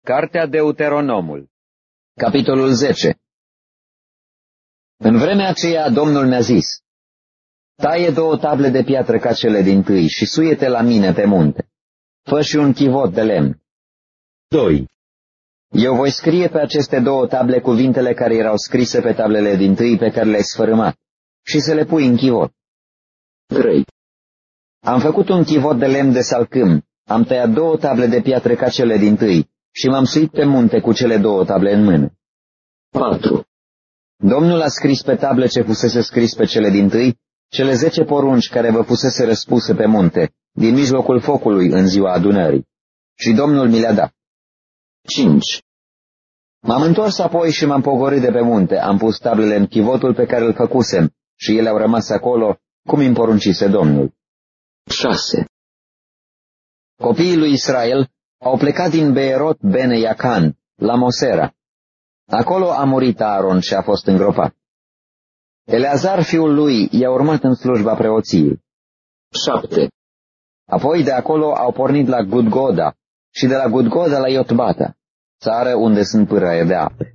Cartea Deuteronomul, capitolul 10. În vremea aceea Domnul mi-a zis: taie 2 table de piatră ca cele dintâi și suie-te la mine pe munte. Fă și un chivot de lemn. 2. Eu voi scrie pe aceste 2 table cuvintele care erau scrise pe tablele dintâi pe care le-ai sfărâmat și să le pui în chivot. 3. Am făcut un chivot de lemn de salcâm, am tăiat 2 table de piatră ca cele dintâi și m-am suit pe munte cu cele 2 table în mână. 4. Domnul a scris pe table ce fusese scris pe cele dintâi, cele 10 porunci care vă fusese răspuse pe munte, din mijlocul focului în ziua adunării. Și Domnul mi le-a dat. 5. M-am întors apoi și m-am pogorât de pe munte, am pus tablele în chivotul pe care îl făcusem și ele au rămas acolo, cum îmi poruncise Domnul. 6. Copiii lui Israel au plecat din Beerot Bene Iacan la Mosera. Acolo a murit Aaron și a fost îngropat. Eleazar, fiul lui, i-a urmat în slujba preoției. 7. Apoi de acolo au pornit la Gudgoda și de la Gudgoda la Iotbata, țară unde sunt pâraie de ape.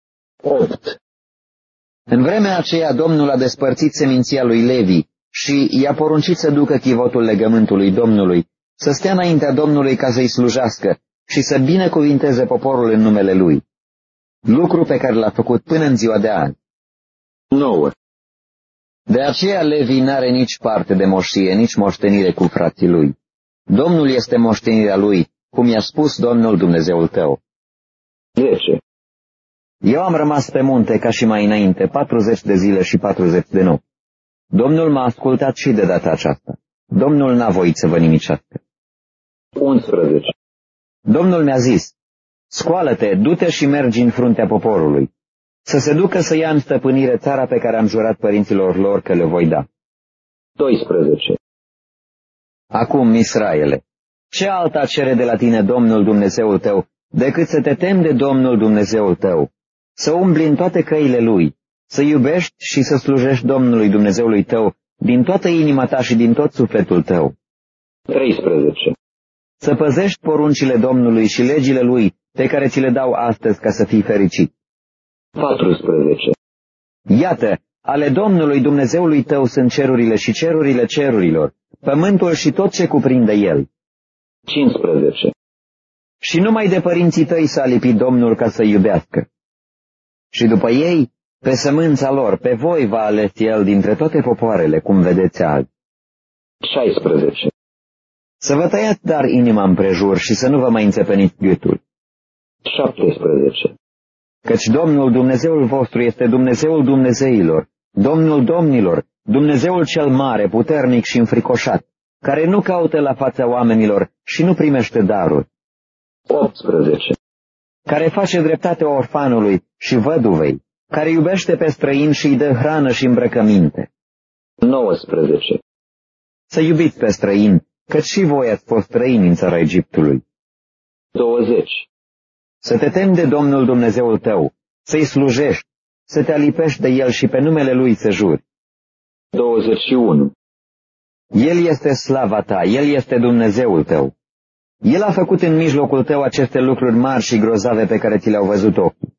8. În vremea aceea Domnul a despărțit seminția lui Levi și i-a poruncit să ducă chivotul legământului Domnului, să stea înaintea Domnului ca să-i slujească și să binecuvinteze poporul în numele lui. Lucru pe care l-a făcut până în ziua de azi. 9. De aceea Levi n-are nici parte de moșie, nici moștenire cu frații lui. Domnul este moștenirea lui, cum i-a spus Domnul Dumnezeul tău. 10. Eu am rămas pe munte ca și mai înainte, 40 de zile și 40 de nopți. Domnul m-a ascultat și de data aceasta. Domnul n-a voit să vă nimicească. 11. Domnul mi-a zis: scoală-te, du-te și mergi în fruntea poporului, să se ducă să ia în stăpânire țara pe care am jurat părinților lor că le voi da. 12. Acum, Israele, ce alta cere de la tine Domnul Dumnezeul tău, decât să te temi de Domnul Dumnezeul tău, să umbli în toate căile Lui, să iubești și să slujești Domnului Dumnezeului tău din toată inima ta și din tot sufletul tău. 13. Să păzești poruncile Domnului și legile Lui pe care ți le dau astăzi ca să fii fericit. 14. Iată, ale Domnului Dumnezeului tău sunt cerurile și cerurile cerurilor, pământul și tot ce cuprinde el. 15. Și numai de părinții tăi s-a lipit Domnul ca să iubească. Și după ei, pe sămânța lor, pe voi va ales el dintre toate popoarele, cum vedeți azi. 16. Să vă tăiați dar inima împrejur și să nu vă mai înțepeniți gâtul. 17. Căci Domnul Dumnezeul vostru este Dumnezeul Dumnezeilor, Domnul Domnilor, Dumnezeul cel mare, puternic și înfricoșat, care nu caută la fața oamenilor și nu primește daruri. 18. Care face dreptate orfanului și văduvei, care iubește pe străini și îi dă hrană și îmbrăcăminte. 19. Să iubiți pe străini, căci și voi ați fost străini în țara Egiptului. 20. Să te temi de Domnul Dumnezeul tău, să-i slujești, să te alipești de el și pe numele lui să juri. 21. El este slava ta, el este Dumnezeul tău. El a făcut în mijlocul tău aceste lucruri mari și grozave pe care ți le-au văzut ochii.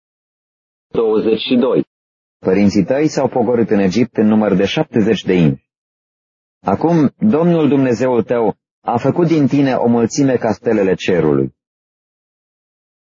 22. Părinții tăi s-au pogorât în Egipt în număr de 70 de inși. Acum, Domnul Dumnezeul tău a făcut din tine o mulțime ca stelele cerului.